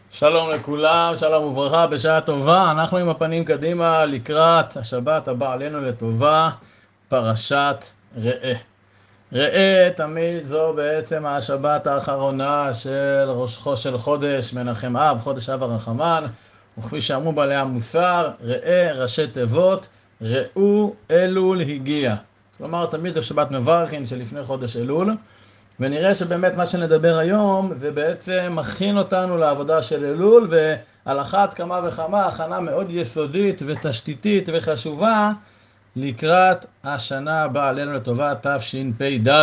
שלום לכולם, שלום וברכה, בשעה טובה. אנחנו עם הפנים קדימה לקראת השבת הבא עלינו לטובה, פרשת ראה. ראה תמיד זו בעצם השבת האחרונה של ראשו של חודש מנחם אב, חודש אב הרחמן, וכפי שאמרו בעלי המוסר, ראה ראשי תיבות, ראו אלול הגיע. כלומר תמיד זו שבת מברכין שלפני חודש אלול, ונראה שבאמת מה שנדבר היום זה בעצם מכין אותנו לעבודה של אלול, ועל אחת כמה וכמה הכנה מאוד יסודית ותשתיתית וחשובה לקראת השנה הבאה עלינו לטובה תשפ"ד.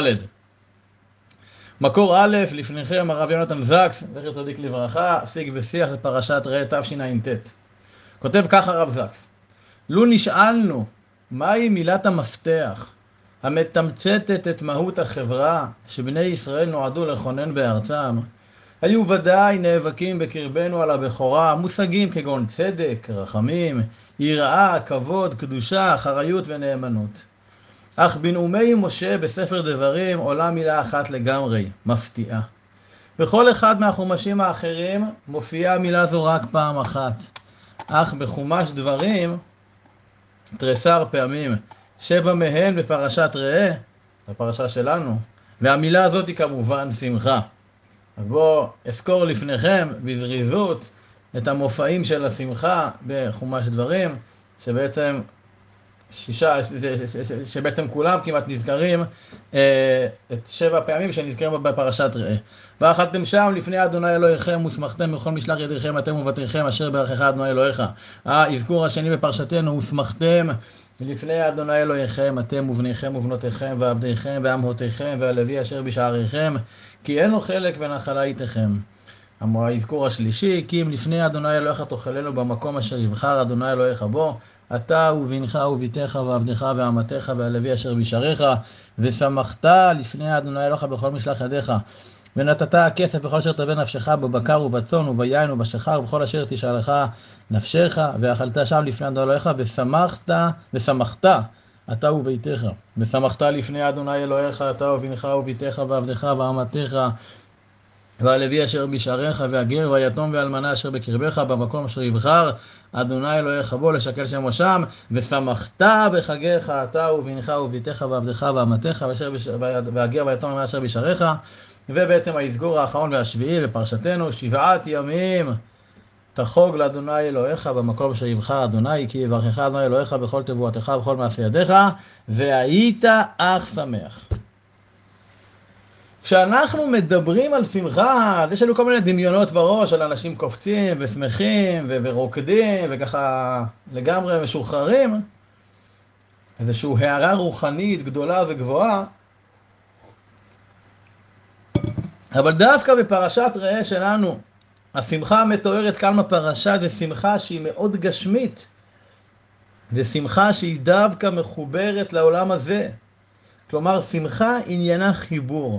מקור א', לפניכם הרב יונתן זקס, זכר צדיק לברכה, שיג ושיח לפרשת ראה תשע"ט. כותב כך הרב זקס: לו נשאלנו מהי מילת המפתח המתמצתת את מהות החברה שבני ישראל נועדו לכונן בארצם, היו ודאי נאבקים בקרבנו על הבכורה מושגים כגון צדק, רחמים, יראה, כבוד, קדושה, אחריות ונאמנות. אך בנאומי משה בספר דברים עולה מילה אחת לגמרי, מפתיעה. בכל אחד מהחומשים האחרים מופיעה המילה זו רק פעם אחת, אך בחומש דברים תריסר פעמים, 7 מהן בפרשת ראה, בפרשה שלנו, והמילה הזאת היא כמובן שמחה. אז בואו אזכור לפניכם בזריזות את המופעים של השמחה בחומש דברים, שבעצם כולם כמעט נזכרים את 7 פעמים שנזכרים בפרשת ראה. ואכלתם שם לפני אדוני אלוהיכם ושמחתם בכל משלח ידיכם אתם ובתיכם אשר ברכך אדוני אלוהיך. האזכור השני בפרשתנו, ושמחתם לפני אדוני אלוהיכם אתם ובניכם ובנותיכם ועבדיכם ואמהותיכם והלוי אשר בשעריכם, כי אין לו חלק ונחלה איתכם. האזכור השלישי, כי אם לפני אדוני אלוהיך תאכלנו במקום אשר יבחר אדוני אלוהיך בו, אתה ובנך וביתך ועבדך ואמתך והלוי אשר בשעריך, ושמחת לפני אדוני אלוהיך בכל משלח ידיך, ונתת הכסף בכל אשר תביא נפשך בבקר ובצאן וביין ובשחר ובכל אשר תשאלך נפשך, ואכלת שם לפני אדוני אלוהיך ושמחת אתה וביתך, ושמחת לפני אדוני אלוהיך אתה ובנך וביתך ועבדך ואמתך והלוי אשר בשעריך, והגר והיתום והאלמנה אשר בקרבך במקום אשר יבחר אדוני אלוהיך בו לשקל שמו שם, ושמחת בחגיך אתה ובנך וביתך ועבדך ואמתך והגר והיתום והאלמנה אשר בשעריך. ובעצם האזכור האחרון והשביעי בפרשתנו, 7 ימים תחוג לאדוני אלוהיך במקום אשר יבחר אדוני, כי יברכך אדוני אלוהיך בכל תבואתך ובכל מעשה ידיך, והיית אך שמח. כשאנחנו מדברים על שמחה, אז יש לנו כל מיני דמיונות בראש על אנשים קופצים ושמחים ורוקדים וככה לגמרי משוחררים, איזושהי הערה רוחנית גדולה וגבוהה. אבל דווקא בפרשת ראה שלנו, השמחה המתוארת כאן בפרשה זה שמחה שהיא מאוד גשמית, זה שמחה שהיא דווקא מחוברת לעולם הזה. כלומר, שמחה עניינה חיבור.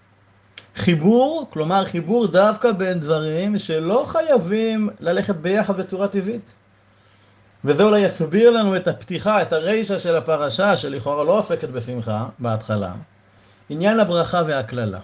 כלומר חיבור דווקא בין דברים שלא חייבים ללכת ביחד בצורה טבעית. וזה אולי יסביר לנו את הפתיחה, את הרישה של הפרשה, שלכאורה לא עוסקת בשמחה בהתחלה, עניין הברכה והכללה.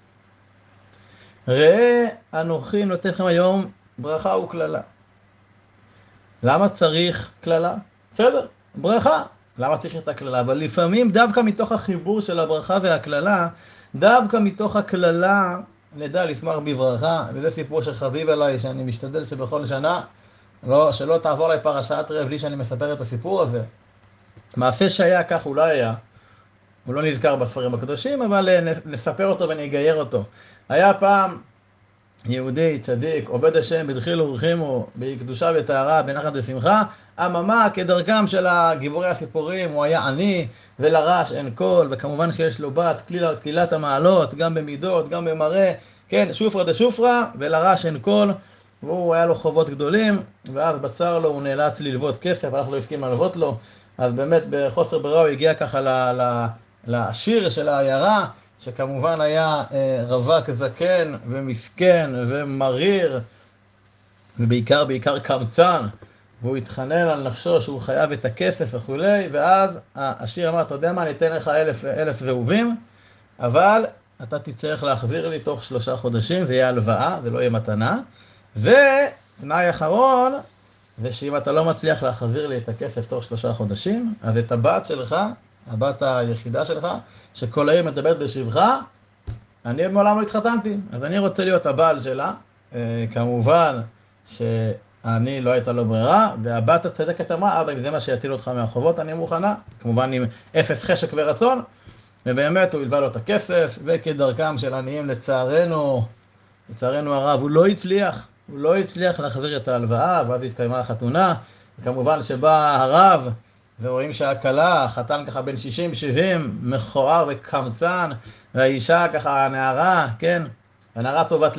ראה אנוכי נותן לכם היום ברכה וכללה. למה צריך כללה? בסדר, ברכה. למה צריך את הכללה? אבל לפעמים דווקא מתוך החיבור של הברכה והכללה, דווקא מתוך הכללה נדע לשמח בברכה, וזה סיפור שחביב עליי, שאני משתדל שבכל שנה, שלא תעבור לי פרשת ראה בלי שאני מספר את הסיפור הזה. מעשה שהיה כך אולי היה, הוא לא נזכר בספרים הקדושים, אבל נספר אותו ונגייר אותו. היה פעם יהודי צדיק, עובד השם בדחילו ורחימו, בקדושה וטהרה, בנחת ושמחה, אממה כדרכם של גיבורי הסיפורים, הוא היה עני ולרש אין קול, וכמובן שיש לו בת כלילת המעלות, גם במידות, גם במראה, כן, שופרה דשופרה, ולרש אין קול, והוא היה לו חובות גדולים, ואז בצר לו הוא נאלץ ללוות כסף, אנחנו לא הסכים ללוות לו, אז באמת בחוסר ברירה הוא הגיע ככה לעשיר של העיירה, שכמובן היה רווק זקן ומסכן ומריר, ובעיקר קמצן, והוא התחנן על נפשו שהוא חייב את הכסף וכולי, ואז העשיר אמר, אתה יודע מה, אני אתן לך 1,000 זהובים, אבל אתה תצטרך להחזיר לי תוך 3 חודשים, זה יהיה הלוואה, זה לא יהיה מתנה, ותנאי אחרון, זה שאם אתה לא מצליח להחזיר לי את הכסף תוך 3 חודשים, אז את הבת שלך, הבת היחידה שלך, שכל העיר מדברת בשבחה, אני מעולם לא התחתנתי, אז אני רוצה להיות הבעל שלה. כמובן שאני לא הייתה לו ברירה, והבת הצדקת אמרה, אבא, אם זה מה שיציל אותך מהחובות, אני מוכנה, כמובן עם אפס חשק ורצון, ובאמת הוא הלווה לו את הכסף, וכדרכם של עניים לצערנו הרב, הוא לא הצליח להחזיר את ההלוואה, ואז התקיימה החתונה, וכמובן שבא הרב, ורואים שהכלה, חתן ככה בין 60-70, מכוער וקמצן, והאישה ככה נערה, כן, הנערה טובת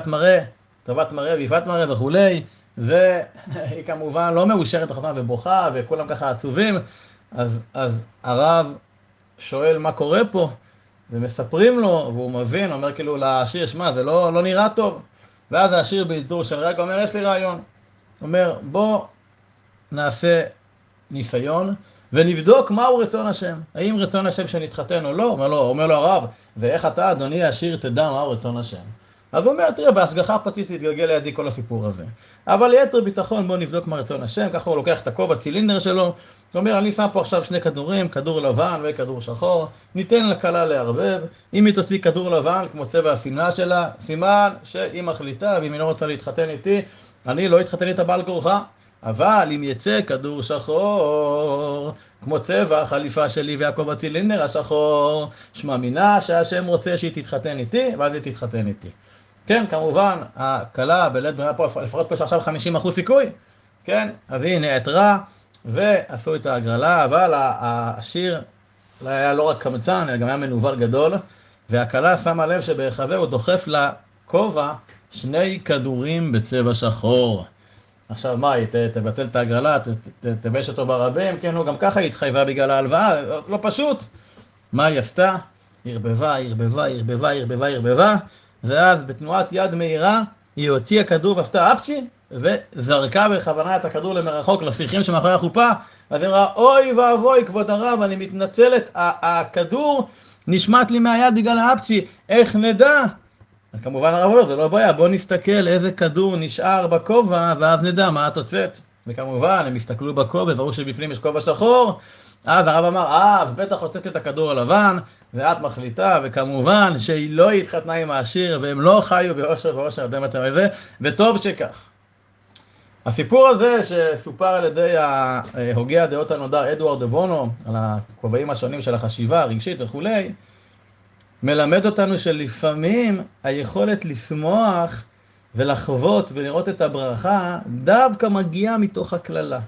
מראה ויפת מראה וכולי, והיא כמובן לא מאושרת בחתונה ובוכה, וכולם ככה עצובים, אז הרב שואל מה קורה פה, ומספרים לו, והוא מבין, אומר כאילו לעשיר, שמע, זה לא נראה טוב. ואז העשיר באלתור של רגע אומר, יש לי רעיון. אומר, בוא נעשה ניסיון, ונבדוק מהו רצון השם. האם רצון השם שנתחתן או לא? אומר לו הרב, ואיך אתה, אדוני העשיר, תדע מהו רצון השם? אז הוא אומר, תראה, בהשגחה פרטית התגלגל לידי כל הסיפור הזה. אבל ליתר ביטחון, בוא נבדוק מה רצון השם, ככה הוא לוקח את הכובע צילינדר שלו, הוא אומר, אני שם פה עכשיו 2 כדורים, כדור לבן וכדור שחור, ניתן לכלה לערבב, אם היא תוציא כדור לבן, כמו צבע השמלה שלה, סימן שהיא מחליטה, ואם היא לא רוצה להתחתן איתי, אני לא אתחתן איתה בעל כורחה. אבל אם יצא כדור שחור, כמו צבע החליפה שלי והכובע צילינדר השחור, שמע מינה שהשם רוצה שהיא תתחתן איתי, ואז היא תתחתן איתי. כן, כמובן, הכלה בלית ברירה פה, לפחות פה שעכשיו 50% סיכוי, כן, אז היא נעתרה, ועשו את ההגרלה, אבל השיר היה לא רק קמצן, אלא גם היה מנוול גדול, והכלה שמה לב שבחזה הוא דוחף לכובע 2 כדורים בצבע שחור. עכשיו מה, היא תבטל את ההגרלה, תבש אותו ברבים, כן, הוא גם ככה התחייבה בגלל ההלוואה, לא פשוט. מה היא עשתה? ערבבה, ואז בתנועת יד מהירה, היא הוציאה כדור ועשתה אפצ'י, וזרקה בכוונה את הכדור למרחוק, לשיחים שמאחורי החופה, אז היא אמרה, אוי ואבוי, כבוד הרב, אני מתנצלת, הכדור נשמט לי מהיד בגלל האפצ'י, איך נדע? כמובן הרב אומר, זה לא בעיה, בוא נסתכל איזה כדור נשאר בכובע, ואז נדע מה את הוצאת. וכמובן, הם הסתכלו בכובע, וראו שבפנים יש כובע שחור, אז הרב אמר, אז בטח הוצאת את הכדור הלבן, ואת מחליטה, וכמובן שהיא לא התחתנה עם העשיר, והם לא חיו באושר ואושר, וטוב שכך. הסיפור הזה שסופר על ידי הוגה הדעות הנודע אדוארד דה בונו, על הכובעים השונים של החשיבה הרגשית וכולי, מלמד אותנו שלפעמים היכולת לשמוח ולחוות ולראות את הברכה דווקא מגיעה מתוך הכללה.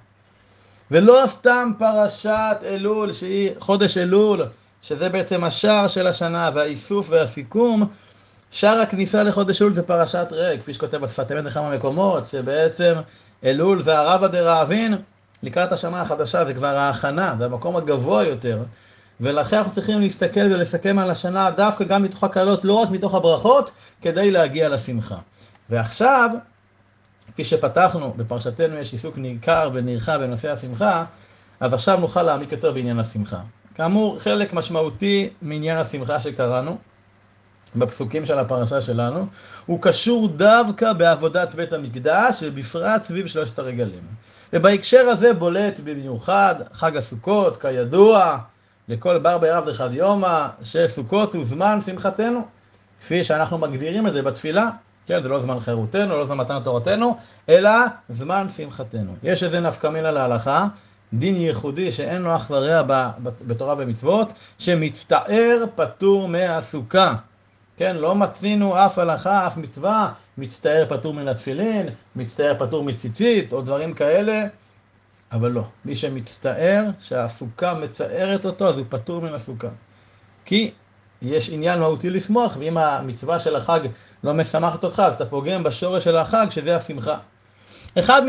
ולא סתם פרשת אלול, שהיא חודש אלול, שזה בעצם השער של השנה והאיסוף והסיכום. שער הכניסה לחודש אלול זה פרשת ראה, כפי שכותב בשפת אמת בכמה מקומות, שבעצם אלול זה הרבא דרעבין, לקראת השנה החדשה זה כבר ההכנה, זה המקום הגבוה יותר. ולכן אנחנו צריכים להסתכל ולסכם על השנה דווקא גם מתוך הקללות, לא רק מתוך הברכות, כדי להגיע לשמחה. ועכשיו, כפי שפתחנו, בפרשתנו יש עיסוק ניכר ונרחב בנושא השמחה, אז עכשיו נוכל להעמיק יותר בעניין השמחה. כאמור, חלק משמעותי מעניין השמחה שקראנו, בפסוקים של הפרשה שלנו, הוא קשור דווקא בעבודת בית המקדש, ובפרט סביב 3 הרגלים. ובהקשר הזה בולט במיוחד חג הסוכות, כידוע, לכל בר בערב דחד יומא, שסוכות הוא זמן שמחתנו, כפי שאנחנו מגדירים את זה בתפילה, כן, זה לא זמן חירותנו, לא זמן מתן תורתנו, אלא זמן שמחתנו. יש איזה נפקא מינה להלכה, דין ייחודי שאין לו אח ורע בתורה ומצוות, שמצטער פטור מהסוכה. כן, לא מצינו אף הלכה, אף מצווה, מצטער פטור מן התפילין, מצטער פטור מציצית, או דברים כאלה, אבל לא. מי שמצטער, שהסוכה מצערת אותו, אז הוא פטור מן הסוכה. כי יש עניין מהותי לשמוח, ואם המצווה של החג לא משמחת אותך, אז אתה פוגם בשורש של החג, שזה השמחה. אחד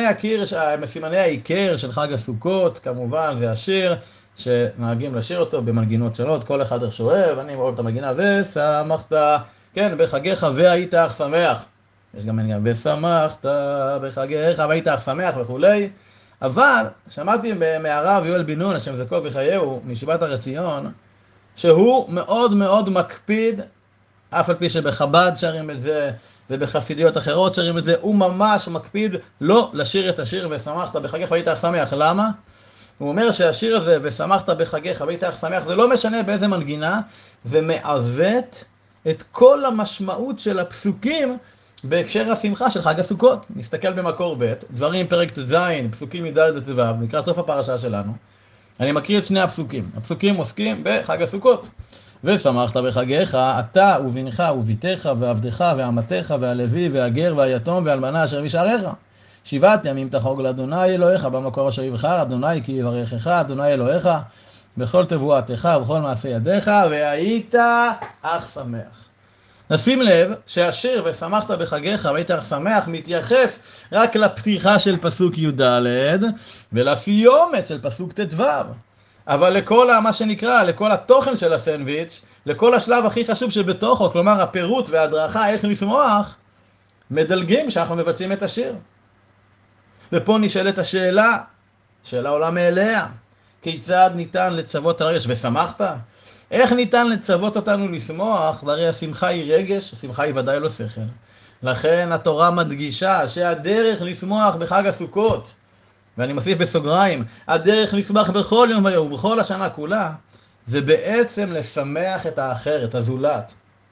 מסימני העיקר של חג הסוכות, כמובן, זה השיר, שנהגים לשיר אותו במנגינות שונות, כל אחד איך שאוהב, אני אוהב את המנגינה, ושמחת, כן, בחגיך והיית אך שמח. יש גם מנגינה, ושמחת בחגיך והיית אך שמח וכולי. אבל שמעתי מהרב יואל בן נון, השם זכו וחייהו, מישיבת הר עציון, שהוא מאוד מאוד מקפיד, אף על פי שבחב"ד שרים את זה, ובחסידיות אחרות שרים את זה, הוא ממש מקפיד לא לשיר את השיר ושמחת בחגיך והיית שמח. למה? הוא אומר שהשיר הזה ושמחת בחגיך והיית שמח, זה לא משנה באיזה מנגינה, זה מעוות את כל המשמעות של הפסוקים בהקשר השמחה של חג הסוכות. נסתכל במקור ב', דברים פרק ט"ז, פסוקים מד' וט"ו, נקרא סוף הפרשה שלנו. אני מקריא את שני הפסוקים. הפסוקים עוסקים בחג הסוכות. ושמחת בחגיך, אתה ובנך וביתך ועבדך ואמתך והלוי והגר והיתום ואלמנה אשר בשעריך. 7 ימים תחוג לאדוני אלוהיך במקום אשר יבחר, אדוני כי יברכך, אדוני אלוהיך, בכל תבואתך ובכל מעשה ידיך, והיית אך שמח. נשים לב שהשיר ושמחת בחגיך והיית אך שמח מתייחס רק לפתיחה של פסוק י"ד ולסיומת של פסוק ט"ו. אבל לכל מה שנקרא, לכל התוכן של הסנדוויץ', לכל השלב הכי חשוב שבתוכו, כלומר הפירוט וההדרכה איך לשמוח, מדלגים שאנחנו מבצעים את השיר. ופה נשאלת השאלה, שאלה עולה מאליה, כיצד ניתן לצוות על הרגש ושמחת? איך ניתן לצוות אותנו לשמוח? והרי השמחה היא רגש, השמחה היא ודאי לא שכל. לכן התורה מדגישה שהדרך לשמוח בחג הסוכות, ואני מוסיף בסוגריים, הדרך לשמח בכל יום ויום ובכל השנה כולה, זה בעצם לשמח את האחר, את הזולת.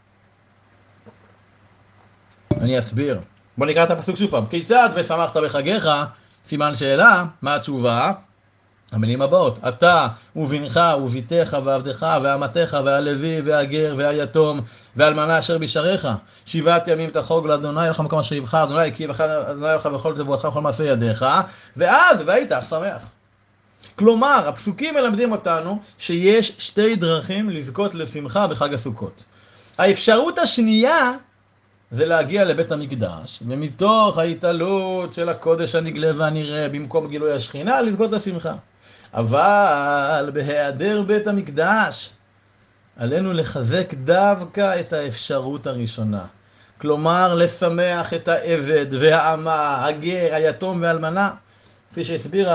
אני אסביר. בוא נקרא את הפסוק שוב פעם. כיצד ושמחת בחגיך? סימן שאלה, מה התשובה? המילים הבאות, אתה ובנך וביתך ועבדך ואמתך והלוי והגר והיתום ואלמנה אשר בשעריך. 7 ימים תחוג לאדוני לך מקום אשר יבחר, אדוני כי יבחר אדוני לך בכל תבואתך ובכל מעשה ידיך, ואז והיית שמח. כלומר, הפסוקים מלמדים אותנו שיש שתי דרכים לזכות לשמחה בחג הסוכות. האפשרות השנייה זה להגיע לבית המקדש, ומתוך ההתעלות של הקודש הנגלה והנראה במקום גילוי השכינה לזכות לשמחה. אבל בהיעדר בית המקדש עלינו לחזק דווקא את האפשרות הראשונה. כלומר, לשמח את העבד והאמה, הגר, היתום והאלמנה. כפי שהסביר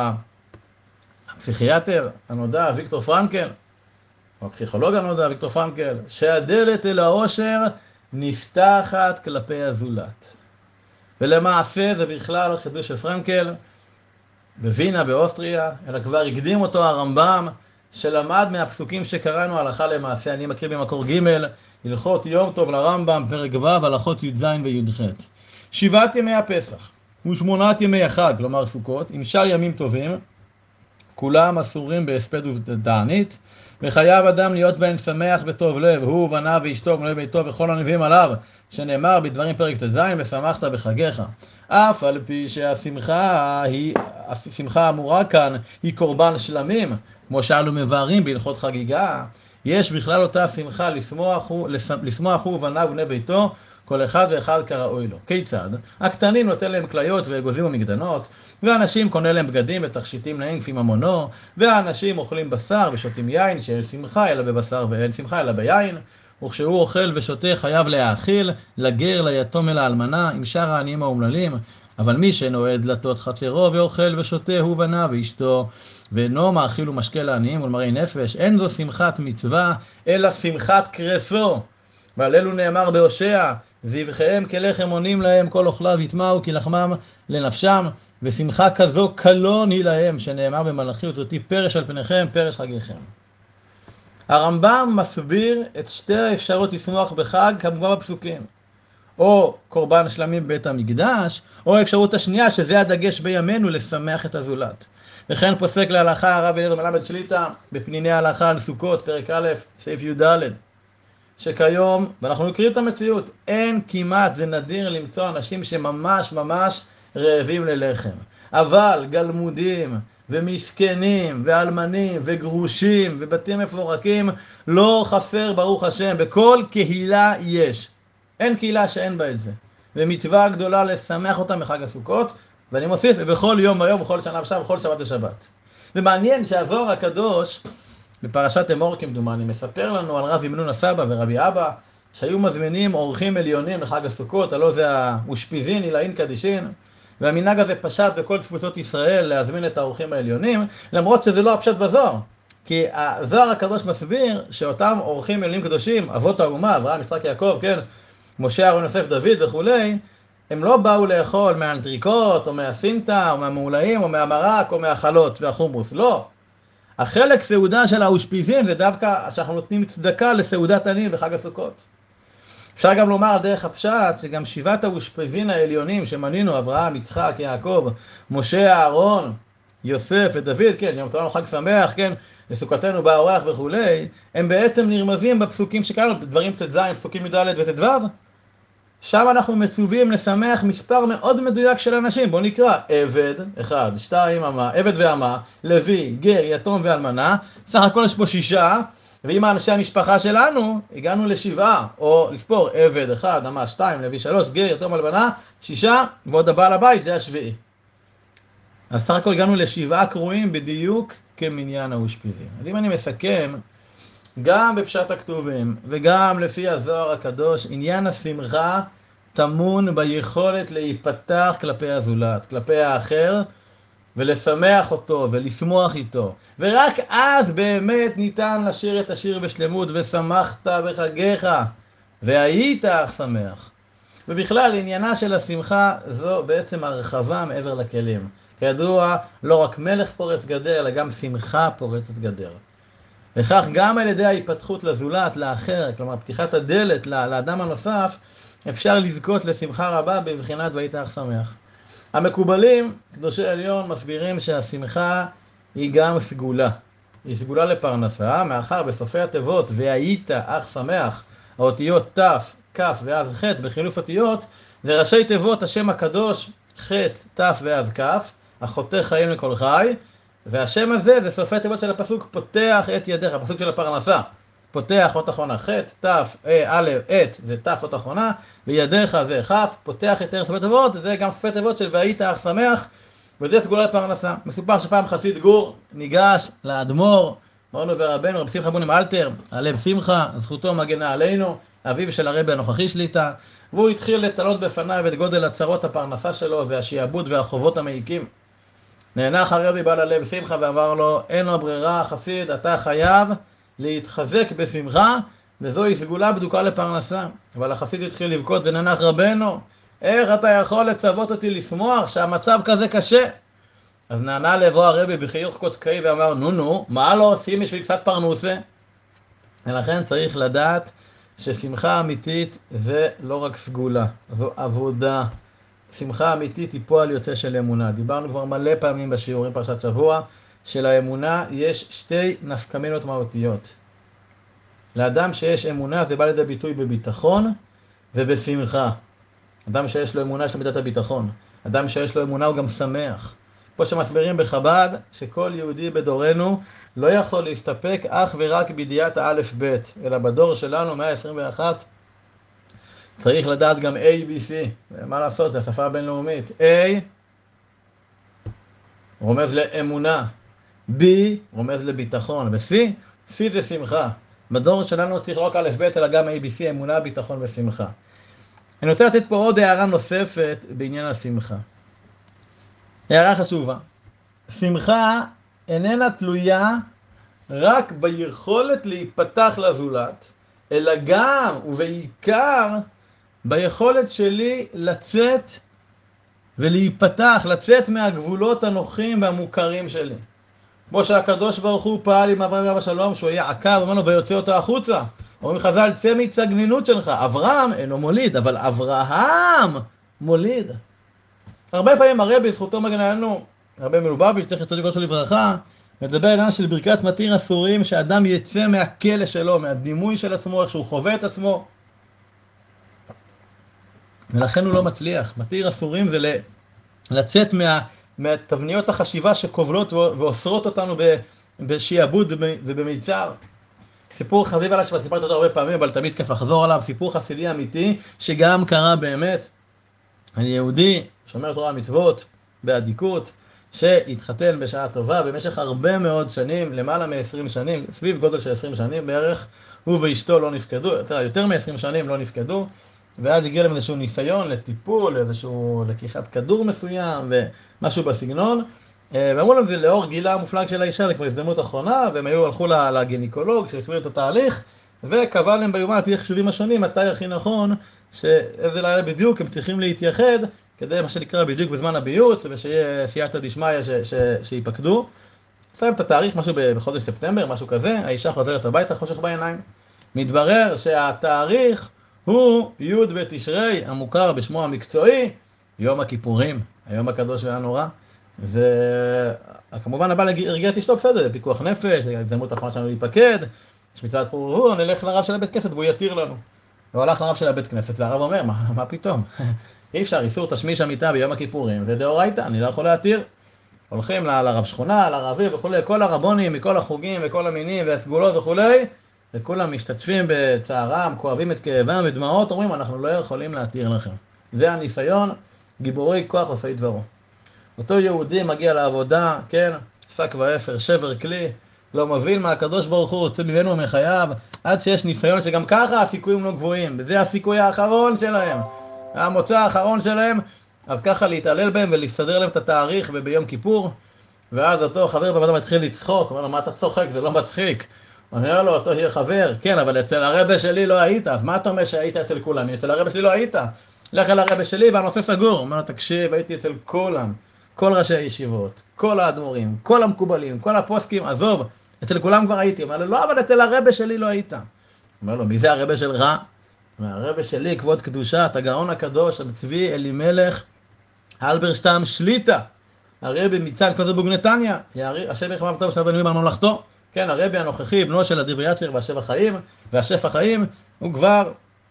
הפסיכיאטר הנודע ויקטור פרנקל, או הפסיכולוג הנודע ויקטור פרנקל, שהדלת אל העושר נפתחת כלפי הזולת. ולמעשה זה בכלל החידוש של פרנקל בווינה באוסטריה, אלא כבר הקדים אותו הרמב"ם, שלמד מהפסוקים שקראנו הלכה למעשה. אני מכיר במקור ג' הלכות יום טוב לרמב"ם, פרק ו', הלכות י"ז וי"ח. 7 ימי הפסח ו8 ימי החג, כלומר סוכות, עם שאר ימים טובים, כולם אסורים בהספד ובתענית, וחייב אדם להיות בהם שמח בטוב לב, הוא ובניו ואשתו ובני ביתו וכל הנביאים עליו, שנאמר בדברים פרק ט"ז, ושמחת בחגיך. אף על פי שהשמחה האמורה כאן היא קורבן שלמים, כמו שאנו מבארים בהלכות חגיגה, יש בכלל אותה שמחה לשמוח הוא ובניו ובני ביתו, כל אחד ואחד כראוי לו. כיצד? הקטנים נותן להם כליות ואגוזים ומגדנות, והאנשים קונה להם בגדים ותכשיטים להם כפי ממונו, והאנשים אוכלים בשר ושותים יין, שאין שמחה אלא בבשר ואין שמחה אלא ביין, וכשהוא אוכל ושותה חייב להאכיל, לגר, ליתום ולאלמנה, עם שאר העניים האומללים, אבל מי שנועד דלתות חצרו ואוכל ושותה הוא בניו ואשתו, ואינו מאכיל ומשקה לעניים ולמרי נפש, אין זו שמחת מצווה, אלא שמחת קרסו. ועל אלו נאמר בהושע, זבחיהם כלחם עונים להם, כל אוכליו יטמעו כי לחמם לנפשם, ושמחה כזו קלון היא להם, שנאמר במלאכי ותותי פרש על פניכם, פרש חגיכם. הרמב"ם מסביר את שתי האפשרות לשמוח בחג, כמובן בפסוקים. או קורבן שלמים בבית המקדש, או האפשרות השנייה, שזה הדגש בימינו, לשמח את הזולת. וכן פוסק להלכה הרב אליעזר מלמד שליט"א, בפניני ההלכה על סוכות, פרק א', סעיף י"ד. שכיום, ואנחנו מכירים את המציאות, אין כמעט, זה נדיר למצוא אנשים שממש ממש רעבים ללחם. אבל גלמודים ומסכנים ואלמנים וגרושים ובתים מפורקים לא חסר ברוך השם, בכל קהילה יש. אין קהילה שאין בה את זה. ומצווה גדולה לשמח אותם בחג הסוכות, ואני מוסיף, בכל יום ויום, בכל שנה ושנה, בכל שבת ושבת. זה מעניין שהזוהר הקדוש, בפרשת אמור כמדומני, מספר לנו על רב ימנון הסבא ורבי אבא, שהיו מזמינים אורחים עליונים לחג הסוכות, הלא זה האושפיזין, עילאין קדישין, והמנהג הזה פשט בכל תפוצות ישראל להזמין את האורחים העליונים, למרות שזה לא הפשט בזוהר. כי הזוהר הקדוש מסביר שאותם אורחים עליונים קדושים, אבות האומה, אברהם, יצחק, יעקב, כן, משה, אהרון, יוסף, דוד וכולי, הם לא באו לאכול מהאנטריקוט, או מהסינטה, או מהמעולאים, או מהמרק, או מהחלות והחומוס, לא. החלק סעודה של האושפיזין זה דווקא שאנחנו נותנים צדקה לסעודת עניים בחג הסוכות. אפשר גם לומר על דרך הפשט שגם 7 האושפיזין העליונים שמנינו, אברהם, יצחק, יעקב, משה, אהרון, יוסף ודוד, כן, יום תורה חג שמח, כן, לסוכתנו בא אורח וכולי, הם בעצם נרמזים בפסוקים שקראנו, דברים ט"ז, פסוקים י"ד וט"ו. שם אנחנו מצווים לשמח מספר מאוד מדויק של אנשים. בואו נקרא, עבד, 1, 2, עבד ואמה, לוי, גר, יתום ואלמנה, סך הכל יש פה 6, ועם אנשי המשפחה שלנו, הגענו ל7, או לספור, עבד, 1, אמה, 2, לוי, 3, גר, יתום, אלמנה, 6, ועוד הבעל הבית, זה 7. אז סך הכל הגענו ל7 קרואים בדיוק כמניין האושפיזין. אז אם אני מסכם, גם בפשט הכתובים וגם לפי הזוהר הקדוש, עניין השמחה טמון ביכולת להיפתח כלפי הזולת, כלפי האחר, ולשמח אותו ולשמוח איתו. ורק אז באמת ניתן לשיר את השיר בשלמות, ושמחת בחגיך, והיית אך שמח. ובכלל, עניינה של השמחה זו בעצם הרחבה מעבר לכלים. כידוע, לא רק מלך פורץ גדר, אלא גם שמחה פורצת גדר. וכך גם על ידי ההיפתחות לזולת, לאחר, כלומר פתיחת הדלת לאדם הנוסף, אפשר לזכות לשמחה רבה בבחינת והיית אך שמח. המקובלים, קדושי עליון, מסבירים שהשמחה היא גם סגולה. היא סגולה לפרנסה, מאחר בסופי התיבות והיית אך שמח, האותיות ת', כ' ואז ח' בחילוף אותיות, זה ראשי תיבות השם הקדוש, ח', ת' ואז כ', החוטא חיים לכל חי, והשם הזה זה סופי תיבות של הפסוק פותח את ידיך, הפסוק של הפרנסה. פותח אות אחרונה ח', ת', א', את זה ת' אות אחרונה, וידיך זה כ', פותח את סופי תיבות, זה גם סופי תיבות של והיית אך שמח, וזה סגולה לפרנסה. מסופר שפעם חסיד גור ניגש לאדמו"ר, מורנו ורבנו, רב שמחה בונים אלתר, הלב שמחה, זכותו מגנה עלינו, אביו של הרבי הנוכחי שליטה, והוא התחיל לתלות בפניו את גודל הצרות הפרנסה שלו והשיעבוד והחובות המעיקים. נאנח הרבי בעל הלב שמחה ואמר לו, אין לו ברירה חסיד, אתה חייב להתחזק בשמחה, וזוהי סגולה בדוקה לפרנסה. אבל החסיד התחיל לבכות ונאנח רבנו, איך אתה יכול לצוות אותי לשמוח שהמצב כזה קשה? אז נענה לבוא הרבי בחיוך קודקאי ואמר, נו, מה לא עושים בשביל קצת פרנוסה? ולכן צריך לדעת ששמחה אמיתית זה לא רק סגולה, זו עבודה. שמחה אמיתית היא פועל יוצא של אמונה. דיברנו כבר מלא פעמים בשיעורים פרשת שבוע, שלאמונה יש 2 נפקמינות מהותיות. לאדם שיש אמונה זה בא לידי ביטוי בביטחון ובשמחה. אדם שיש לו אמונה יש לו מידת הביטחון. אדם שיש לו אמונה הוא גם שמח. פה שמסבירים בחב"ד שכל יהודי בדורנו לא יכול להסתפק אך ורק בידיעת האלף בית, אלא בדור שלנו 121 צריך לדעת גם ABC, מה לעשות, זה השפה הבינלאומית. A רומז לאמונה, B רומז לביטחון, ו-C זה שמחה. בדור שלנו צריך לא רק א' ב' אלא גם ABC, אמונה, ביטחון ושמחה. אני רוצה לתת פה עוד הערה נוספת בעניין השמחה. הערה חשובה. שמחה איננה תלויה רק ביכולת להיפתח לזולת, אלא גם ובעיקר ביכולת שלי לצאת ולהיפתח, לצאת מהגבולות הנוחים והמוכרים שלי. כמו שהקדוש ברוך הוא פעל עם אברהם עליו השלום, שהוא היה עקר, אמר לו ויוצא אותו החוצה. אומרים חז"ל, צא מהצגנינות שלך. אברהם אינו מוליד, אבל אברהם מוליד. הרבה פעמים הרבי, זכותו מגן עלינו, הרבי מלובביץ', צריך לצאת לקרוא שלו לברכה, מדבר עניין של ברכת מתיר אסורים, שאדם יצא מהכלא שלו, מהדימוי של עצמו, איך שהוא חווה את עצמו. ולכן הוא לא מצליח. מתיר אסורים זה לצאת מהתבניות החשיבה שכובלות ואוסרות אותנו בשיעבוד ובמיצר. סיפור חביב עליו שסיפרתי אותו הרבה פעמים, אבל תמיד כיף לחזור עליו, סיפור חסידי אמיתי שגם קרה באמת. אני יהודי, שומר תורה מצוות, באדיקות, שהתחתן בשעה טובה במשך הרבה מאוד שנים, למעלה מ-20 שנים, סביב גודל של 20 שנים בערך, הוא ואשתו לא נפקדו, יותר מ-20 שנים לא נפקדו, ואז הגיע להם איזשהו ניסיון לטיפול, איזשהו לקיחת כדור מסוים ומשהו בסגנון, ואמרו להם זה לאור גילה המופלג של האישה, זה כבר הזדמנות אחרונה, והם הלכו לגינקולוג שהסביר את התהליך, וקבע להם ביומן על פי החישובים השונים מתי הכי נכון, שאיזה לילה בדיוק הם צריכים להתייחד, כדי מה שנקרא בדיוק בזמן הביוץ, ושיהיה סייעתא דשמיא שיפקדו. שמים את התאריך, משהו בחודש ספטמבר, משהו כזה, האישה חוזרת הביתה, חושך בעיניים. מתברר שהתאריך הוא י' בתשרי, המוכר בשמו המקצועי, יום הכיפורים, היום הקדוש והנורא. וכמובן הבעל הרגיע את אשתו, בסדר, פיקוח נפש, ההזדמנות האחרונה שלנו להיפקד, יש מצוות פורו, נלך לרב של הבית כנסת והוא יתיר לנו. הוא הלך לרב של הבית כנסת והרב אומר, מה פתאום? אי אפשר, איסור תשמיש המיטה ביום הכיפורים, זה דאורייתא, אני לא יכול להתיר. הולכים לרב שכונה, לרבי וכולי, כל הרבונים מכל החוגים וכל המינים והסגולות וכולי, וכולם משתתפים בצערם, כואבים את כאבם ודמעות, אומרים, אנחנו לא יכולים להתיר לכם. זה הניסיון, גיבורי כוח עושי דברו. אותו יהודי מגיע לעבודה, כן, שק ואפר, שבר כלי, לא מבין מה הקדוש ברוך הוא רוצה ממנו מחייו, עד שיש ניסיון שגם ככה הסיכויים לא גבוהים, וזה הסיכוי האחרון שלהם, המוצא האחרון שלהם, אז ככה להתעלל בהם ולסדר להם את התאריך וביום כיפור, ואז אותו חבר בוועדה מתחיל לצחוק, אומר לו, מה אתה צוחק? זה לא מצחיק. אומר לו, אותו יהיה חבר, כן, אבל אצל הרבה שלי לא היית, אז מה אתה אומר שהיית אצל כולם? אצל הרבה שלי לא היית. לך אל הרבה שלי והנושא סגור. אומר לו, תקשיב, הייתי אצל כולם, כל ראשי הישיבות, כל האדמו"רים, כל המקובלים, כל הפוסקים, עזוב, אצל כולם כבר הייתי. אומר לו, לא, אבל אצל הרבה שלי לא היית. אומר לו, מי זה הרבה שלך? הרבה שלי, כבוד קדושת, הגאון הקדוש, צבי אלימלך, אלברשטם שליטה, הרבי מצד קלוזרבורג נתניה, השם ירחם טוב של בנוי בממלכתו, כן, הרבי הנוכחי, בנו של אדיר יצר והשף החיים, הוא כבר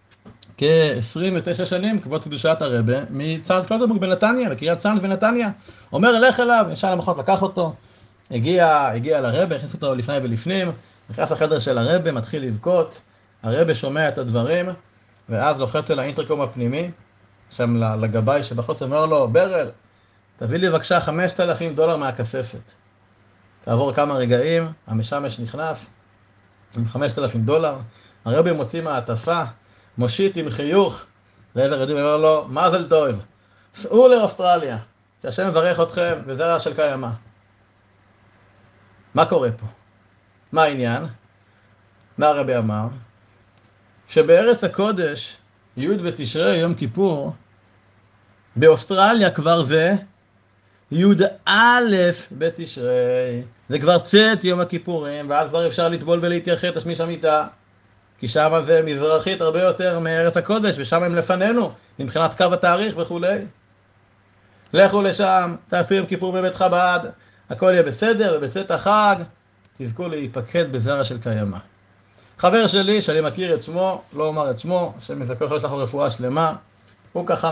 כ-29 שנים, כבוד קדושת הרבי, מצד קלוזרבורג בנתניה, בקריית צאנז בנתניה, אומר, לך אליו, ישר למחרת לקח אותו, הגיע לרבי, הכניס אותו לפני ולפנים, נכנס לחדר של הרבי, מתחיל לבכות, הרבי שומע את הדברים, ואז לוחץ אל האינטרקום הפנימי, שם לגבי שבחוץ אומר לו, ברל, תביא לי בבקשה $5,000 מהכספת. כעבור כמה רגעים, המשמש נכנס עם $5,000, הרבי מוציא מהעטפה, מושיט עם חיוך, לעבר יהודי אומר לו, מזל טוב, סעו לאוסטרליה, שהשם מברך אתכם וזרע של קיימא. מה קורה פה? מה העניין? מה הרבי אמר? שבארץ הקודש, י' בתשרי, יום כיפור, באוסטרליה כבר זה י"א בתשרי, זה כבר צאת יום הכיפורים, ואז כבר אפשר לטבול ולהתייחד תשמיש המיטה, כי שם זה מזרחית הרבה יותר מארץ הקודש, ושם הם לפנינו, מבחינת קו התאריך וכולי. לכו לשם, תעשו יום כיפור בבית חב"ד, הכל יהיה בסדר, ובצאת החג, תזכו להיפקד בזרע של קיימא. חבר שלי, שאני מכיר את שמו, לא אומר את שמו, שמזכר שלח לו רפואה שלמה, הוא ככה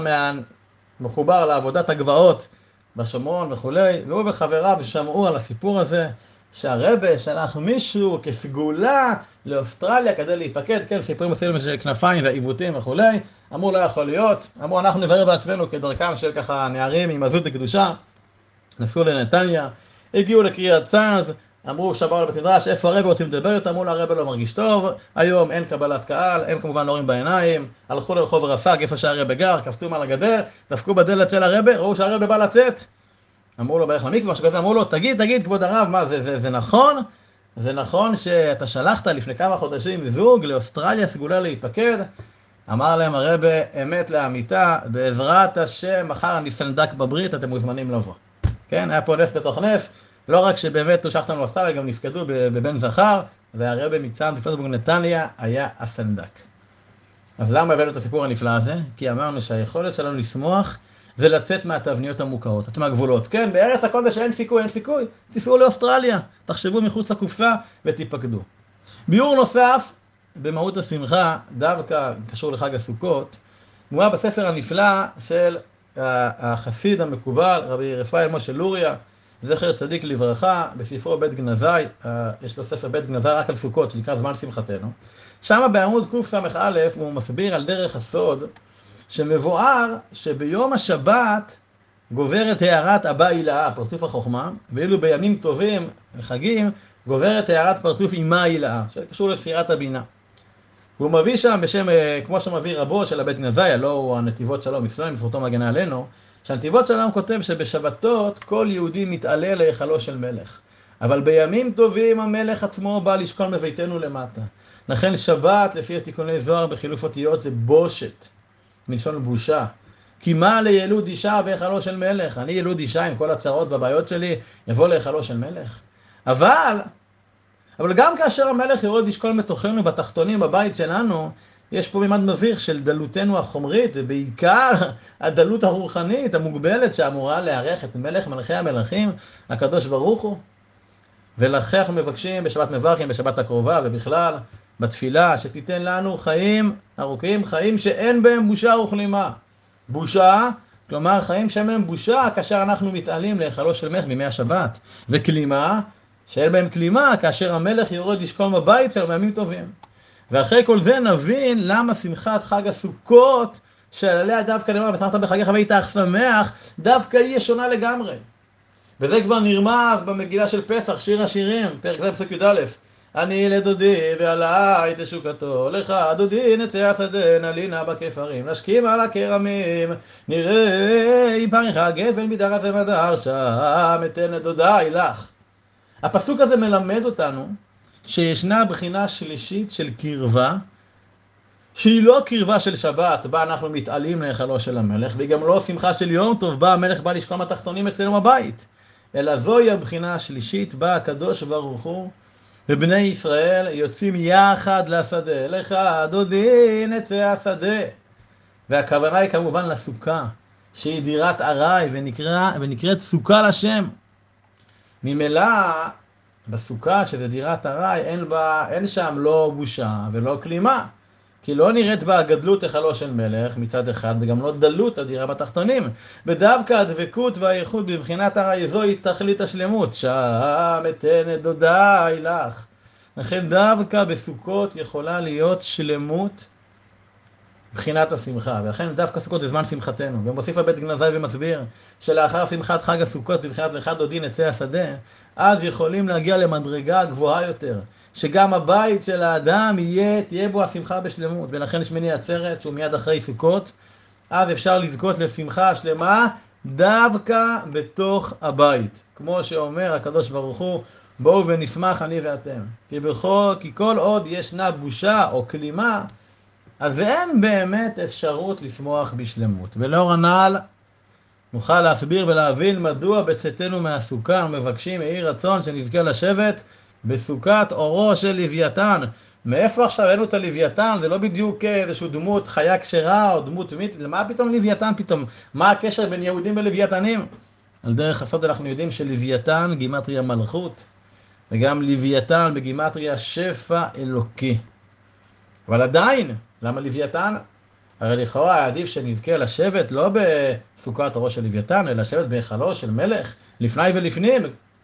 מחובר לעבודת הגבעות בשומרון וכולי, והוא וחבריו שמעו על הסיפור הזה, שהרבי שלח מישהו כסגולה לאוסטרליה כדי להיפקד, כן, סיפורים מסוימים של כנפיים ועיוותים וכולי, אמרו לא יכול להיות, אמרו אנחנו נברר בעצמנו כדרכם של ככה נערים עם עזות לקדושה, נסעו לנתניה, הגיעו לקריית צאנז, אמרו שבאו לבית מדרש, איפה הרבי רוצים לדבר איתו? אמרו לו הרבי לא מרגיש טוב, היום אין קבלת קהל, הם כמובן לא רואים בעיניים, הלכו לרחוב רפ"ג, איפה שהרבי גר, קפצו מעל הגדר, דפקו בדלת של הרבי, ראו שהרבי בא לצאת. אמרו לו בערך למקווה, שכזה אמרו לו, תגיד כבוד הרב, מה זה נכון? זה נכון שאתה שלחת לפני כמה חודשים זוג לאוסטרליה סגולה להיפקד? אמר להם הרבי, אמת לאמיתה, בעזרת השם, מחר אני סנדק בברית, אתם מוזמנים לבוא. כן, היה פה נס בתוך נס. לא רק שבאמת הושלכת לנו לאוסטרליה, גם נפקדו בבן זכר, והרבי מצאנז קלוזרבורג נתניה היה הסנדק. אז למה הבאנו את הסיפור הנפלא הזה? כי אמרנו שהיכולת שלנו לשמוח זה לצאת מהתבניות המוכרות, מהגבולות. כן, בארץ הקודש אין סיכוי, תיסעו לאוסטרליה, תחשבו מחוץ לקופסה ותיפקדו. ביאור נוסף במהות השמחה, דווקא קשור לחג הסוכות, מובא בספר הנפלא של החסיד המקובל, רבי רפאל משה לוריה, זכר צדיק לברכה, בספרו בית גנזי, יש לו ספר בית גנזי רק על סוכות, שנקרא זמן שמחתנו. שם בעמוד קס"א הוא מסביר על דרך הסוד, שמבואר שביום השבת גוברת הערת אבא הילאה, פרצוף החוכמה, ואילו בימים טובים, חגים, גוברת הערת פרצוף אמא הילאה, שקשור לספירת הבינה. הוא מביא שם בשם, כמו שמביא רבו של הבית גנזי, הלא הוא הנתיבות שלום, מסלולים, זכותו מגנה עלינו, שהנתיבות שלום כותב שבשבתות כל יהודי מתעלה להיכלו של מלך. אבל בימים טובים המלך עצמו בא לשכון בביתנו למטה. לכן שבת, לפי התיקוני זוהר בחילוף אותיות, זה בושת, מלשון בושה. כי מה לילוד אישה בהיכלו של מלך? אני ילוד אישה עם כל הצרות והבעיות שלי, יבוא להיכלו של מלך? אבל גם כאשר המלך יורד לשכון בתוכנו, בתחתונים, בבית שלנו, יש פה ממד מביך של דלותנו החומרית, ובעיקר הדלות הרוחנית המוגבלת שאמורה לארח את מלך מלכי המלכים, הקדוש ברוך הוא. ולכן אנחנו מבקשים בשבת מברכים, בשבת הקרובה ובכלל, בתפילה, שתיתן לנו חיים ארוכים, חיים שאין בהם בושה וכלימה. בושה, כלומר חיים שאין בהם בושה כאשר אנחנו מתעלים להיכלו של מלך בימי השבת. וכלימה, שאין בהם כלימה כאשר המלך יורד לשכון בבית שלו בימים טובים. ואחרי כל זה נבין למה שמחת חג הסוכות, שעליה דווקא נאמר ושמחת בחגיך ואיתך שמח, דווקא היא שונה לגמרי. וזה כבר נרמז במגילה של פסח, שיר השירים, פרק זה פסוק י"א. אני לדודי ועלי תשוקתו, לך דודי נצא השדה, נלינה בכפרים, נשכים על הכרמים, נראה פריך גפן מדר הזה מדר, שם אתן לדודי לך. הפסוק הזה מלמד אותנו שישנה בחינה שלישית של קרבה, שהיא לא קרבה של שבת, בה אנחנו מתעלים להיכלו של המלך, והיא גם לא שמחה של יום טוב, בה המלך בא לשכון בתחתונים אצלנו בבית, אלא זוהי הבחינה השלישית, בה הקדוש ברוך הוא ובני ישראל יוצאים יחד לשדה, לך דודי נצא השדה. והכוונה היא כמובן לסוכה, שהיא דירת ארעי ונקראת סוכה לשם. ממילא בסוכה, שזה דירת ארעי, אין שם לא בושה ולא כלימה. כי לא נראית בה הגדלות היכלו של מלך מצד אחד, וגם לא דלות הדירה בתחתונים. ודווקא הדבקות והייחוד בבחינת ארעי זוהי תכלית השלמות. שם אתן את דודי לך. לכן דווקא בסוכות יכולה להיות שלמות בחינת השמחה, ולכן דווקא סוכות זה זמן שמחתנו. ומוסיף הבית גנזי ומסביר שלאחר שמחת חג הסוכות בבחינת לך דודי נצא השדה, אז יכולים להגיע למדרגה גבוהה יותר, שגם הבית של האדם תהיה בו השמחה בשלמות. ולכן שמיני עצרת שהוא מיד אחרי סוכות, אז אפשר לזכות לשמחה שלמה דווקא בתוך הבית, כמו שאומר הקדוש ברוך הוא, בואו ונשמח אני ואתם. כי כל עוד ישנה בושה או כלימה, אז אין באמת אפשרות לשמוח בשלמות. ולאור הנ"ל נוכל להסביר ולהבין מדוע בצאתנו מהסוכה מבקשים יהי רצון שנזכה לשבת בסוכת אורו של לוויתן. מאיפה עכשיו הבאנו את הלוויתן? זה לא בדיוק איזושהי דמות חיה כשרה או דמות מיתית. למה פתאום לוויתן פתאום? מה הקשר בין יהודים ולוויתנים? על דרך הסוד אנחנו יודעים שלוויתן גימטריה מלכות, וגם לוויתן בגימטריה שפע אלוקי. אבל עדיין, למה לוויתן? הרי לכאורה עדיף שנזכה לשבת לא בסוכת אורו של לוויתן, אלא לשבת בהיכלו של מלך, לפני ולפנים.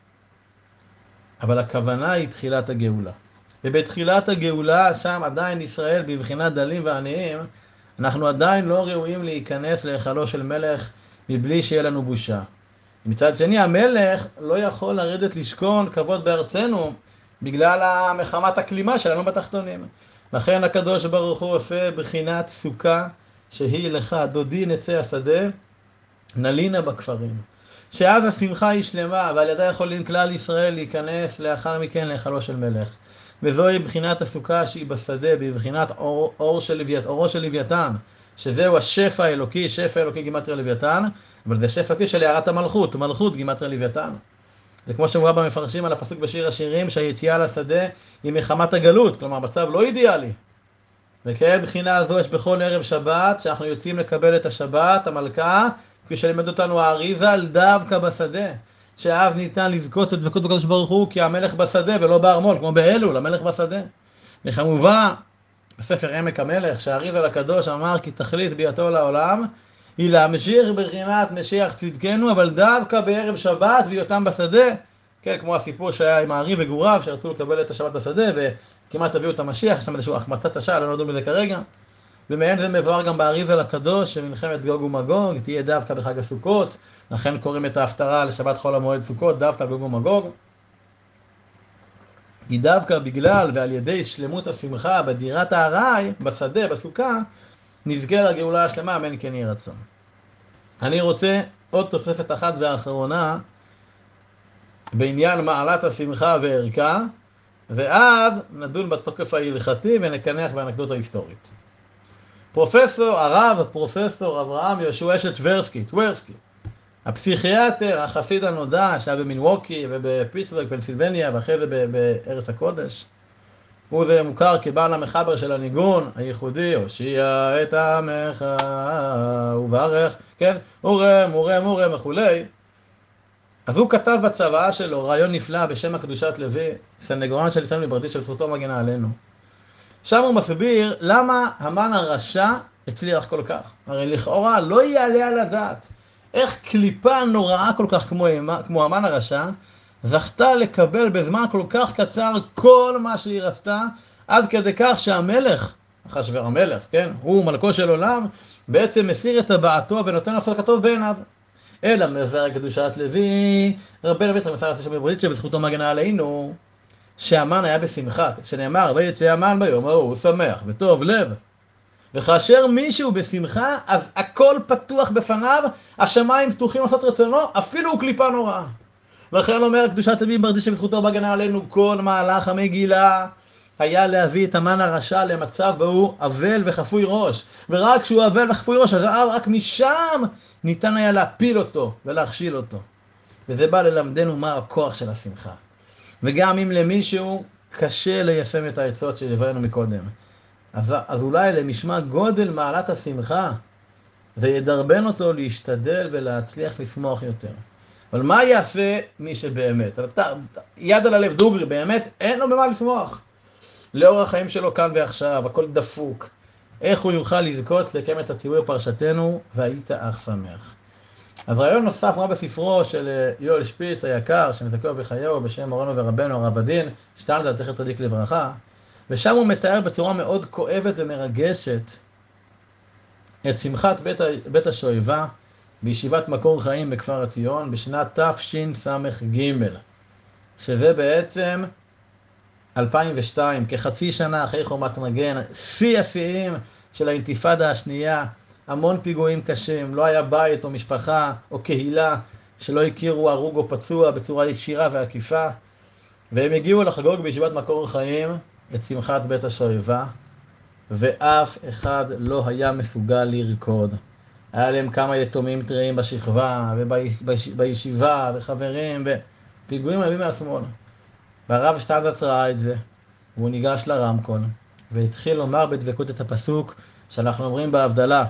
אבל הכוונה היא תחילת הגאולה. ובתחילת הגאולה, שם עדיין ישראל בבחינת דלים ועניים, אנחנו עדיין לא ראויים להיכנס להיכלו של מלך מבלי שיהיה לנו בושה. מצד שני, המלך לא יכול לרדת לשכון כבוד בארצנו בגלל מחמת הכלימה שלנו בתחתונים. לכן הקדוש ברוך הוא עושה בחינת סוכה שהיא לך דודי נצא השדה, נלינה בכפרים. שאז השמחה היא שלמה, ועל ידה יכולים כלל ישראל להיכנס לאחר מכן להיכלו של מלך. וזוהי בחינת הסוכה שהיא בשדה, בבחינת אורו של לוויתן, שזהו השפע האלוקי, שפע אלוקי גימטריה לוויתן, אבל זה שפע אלוקי של הערת המלכות, מלכות גימטריה לוויתן. זה כמו שמובא במפרשים על הפסוק בשיר השירים, שהיציאה לשדה היא מחמת הגלות, כלומר מצב לא אידיאלי. וכן בחינה הזו יש בכל ערב שבת, שאנחנו יוצאים לקבל את השבת, המלכה, כפי שלימד אותנו האריזה, דווקא בשדה. שאז ניתן לזכות את דבקות בקדוש ברוך הוא, כי המלך בשדה ולא בארמון, כמו באלול, המלך בשדה. וכמובן, בספר עמק המלך, שהאריזה לקדוש אמר כי תכלית ביאתו לעולם, היא להמשיך בחינת משיח צדקנו, אבל דווקא בערב שבת בהיותם בשדה, כן, כמו הסיפור שהיה עם הארי וגוריו, שרצו לקבל את השבת בשדה, וכמעט הביאו את המשיח, יש שם איזשהו החמצת השעה, לא נדון בזה כרגע. ומעין זה מבואר גם באריזה לקדוש, שמלחמת גוג ומגוג תהיה דווקא בחג הסוכות, לכן קוראים את ההפטרה לשבת חול המועד סוכות, דווקא גוג ומגוג. כי דווקא בגלל ועל ידי שלמות השמחה בדירת הארעי, בשדה, בסוכה, נזכה לגאולה השלמה, אמן כן יהי רצון. אני רוצה עוד תוספת אחת ואחרונה, בעניין מעלת השמחה וערכה, ואז נדון בתוקף ההלכתי ונקנח באנקדוטה היסטורית. הרב פרופסור אברהם יהושע אשת טברסקי, הפסיכיאטר החסיד הנודע שהיה במילווקי ובפיטסבורג, פנסילבניה, ואחרי זה בארץ הקודש, הוא זה מוכר כבעל המחבר של הניגון הייחודי, הושיע את עמך וברך, כן, אורם וכולי. אז הוא כתב בצוואה שלו רעיון נפלא בשם הקדושת לוי, סנגורן של ישראל מברדיצ'ב של זכותו מגנה עלינו. שם הוא מסביר למה המן הרשע הצליח כל כך. הרי לכאורה לא יעלה על הדעת איך קליפה נוראה כל כך כמו המן הרשע זכתה לקבל בזמן כל כך קצר כל מה שהיא רצתה, עד כדי כך שהמלך, אחשוורוש המלך, כן, הוא מלכו של עולם, בעצם מסיר את טבעתו ונותן לעשות כטוב בעיניו. אלא מזר קדושת לוי, רבנו יצחק מסר השם מברדיצ'ב שבזכותו מגנה עלינו, שהמן היה בשמחה, שנאמר ויצא המן ביום ההוא שמח וטוב לב. וכאשר מישהו בשמחה, אז הכל פתוח בפניו, השמיים פתוחים לעשות רצונו, אפילו הוא קליפה נוראה. לכן אומר קדושת לוי מברדיצ'ב שבזכותו מגנה עלינו, כל מהלך המגילה היה להביא את המן הרשע למצב בו אבל וחפוי ראש. ורק כשהוא אבל וחפוי ראש, אז רק משם ניתן היה להפיל אותו ולהכשיל אותו. וזה בא ללמדנו מה הכוח של השמחה. וגם אם למישהו קשה ליישם את העצות שהבאנו מקודם, אז אולי למשמע גודל מעלת השמחה, וידרבן אותו להשתדל ולהצליח לשמוח יותר. אבל מה יעשה מי שבאמת? יד על הלב דוגרי, באמת אין לו במה לשמוח. לאור החיים שלו כאן ועכשיו, הכל דפוק. איך הוא יוכל לזכות לקיים את הציווי פרשתנו, והיית אך שמח. אז רעיון נוסף מה בספרו של יואל שפיץ היקר, שמזכו בחייהו בשם מורנו ורבנו הרב הדין, שטיינזלץ זכר צדיק לברכה, ושם הוא מתאר בצורה מאוד כואבת ומרגשת את שמחת בית השואבה בישיבת מקור חיים בכפר הציון בשנת תשס"ג, שזה בעצם 2002, כחצי שנה אחרי חומת מגן, שיא השיאים של האינתיפאדה השנייה, המון פיגועים קשים, לא היה בית או משפחה או קהילה שלא הכירו הרוג או פצוע בצורה ישירה ועקיפה, והם הגיעו לחגוג בישיבת מקור חיים את שמחת בית השואבה, ואף אחד לא היה מסוגל לרקוד. היה להם כמה יתומים טריים בשכבה ובישיבה וחברים ופיגועים רבים מהשמאל. והרב שטיינזלץ ראה את זה, והוא ניגש לרמקול והתחיל לומר בדבקות את הפסוק שאנחנו אומרים בהבדלה,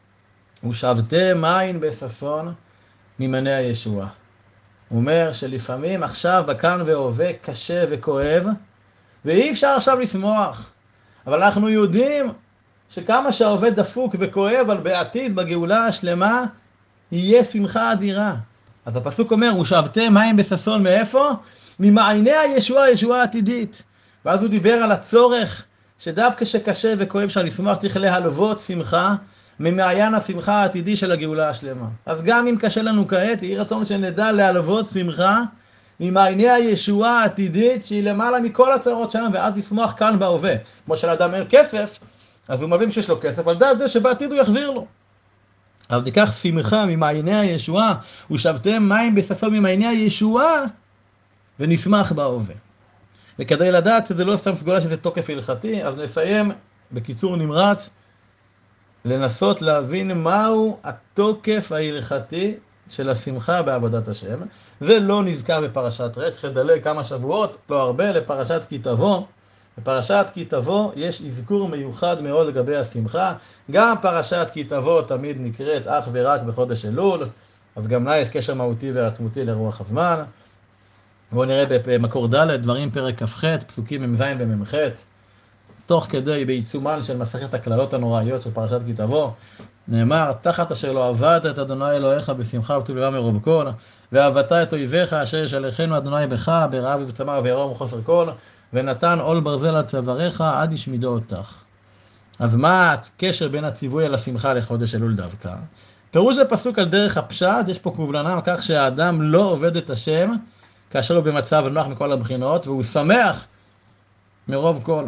ושאבתם מים בששון ממעייני הישועה. הוא אומר שלפעמים עכשיו בכאן והווה קשה וכואב, ואי אפשר עכשיו לשמוח. אבל אנחנו יודעים שכמה שההווה דפוק וכואב, אבל בעתיד בגאולה השלמה יהיה שמחה אדירה. אז הפסוק אומר, ושאבתם מים בששון מאיפה? ממעייני הישועה, ישועה עתידית. ואז הוא דיבר על הצורך שדווקא שקשה וכואב אפשר לשמוח, צריך להלוות שמחה ממעיין השמחה העתידי של הגאולה השלמה. אז גם אם קשה לנו כעת, יהי רצון שנדע להלוות שמחה ממעייני הישועה העתידית שהיא למעלה מכל הצרות שלנו, ואז לשמוח כאן בהווה. כמו שלאדם אין כסף, אז הוא מבין שיש לו כסף, על דעת זה שבעתיד הוא יחזיר לו. אבל ניקח שמחה ממעייני הישועה, ושאבתם מים בששון ממעייני הישועה, ונשמח בהווה. וכדי לדעת שזה לא סתם סגולה שזה תוקף הלכתי, אז נסיים בקיצור נמרץ, לנסות להבין מהו התוקף ההלכתי של השמחה בעבודת השם. זה לא נזכר בפרשת ראה, צריך לדלג כמה שבועות, לא הרבה, לפרשת כי תבוא. בפרשת כי תבוא יש אזכור מיוחד מאוד לגבי השמחה. גם פרשת כי תבוא תמיד נקראת אך ורק בחודש אלול, אז גם לה יש קשר מהותי ועצמותי לרוח הזמן. בואו נראה במקור ד' דברים פרק כ"ח, פסוקים מ"ז ומ"ח, תוך כדי בעיצומן של מסכת הכללות הנוראיות של פרשת כי תבוא, נאמר, תחת אשר לא עבדת את אדוני אלוהיך בשמחה ובטוב לבב מרוב כל, ואהבת את אויביך אשר ישלחנו אדוני בך ברעב ובצמא ובערום וחוסר כל, ונתן עול ברזל על צוואריך עד ישמידו אותך. אז מה הקשר בין הציווי על השמחה לחודש אלול דווקא? פירוש הפסוק על דרך הפשט, יש פה קובלנה על כך שהאדם לא עובד את השם כאשר הוא במצב נוח מכל הבחינות, והוא שמח מרוב כל.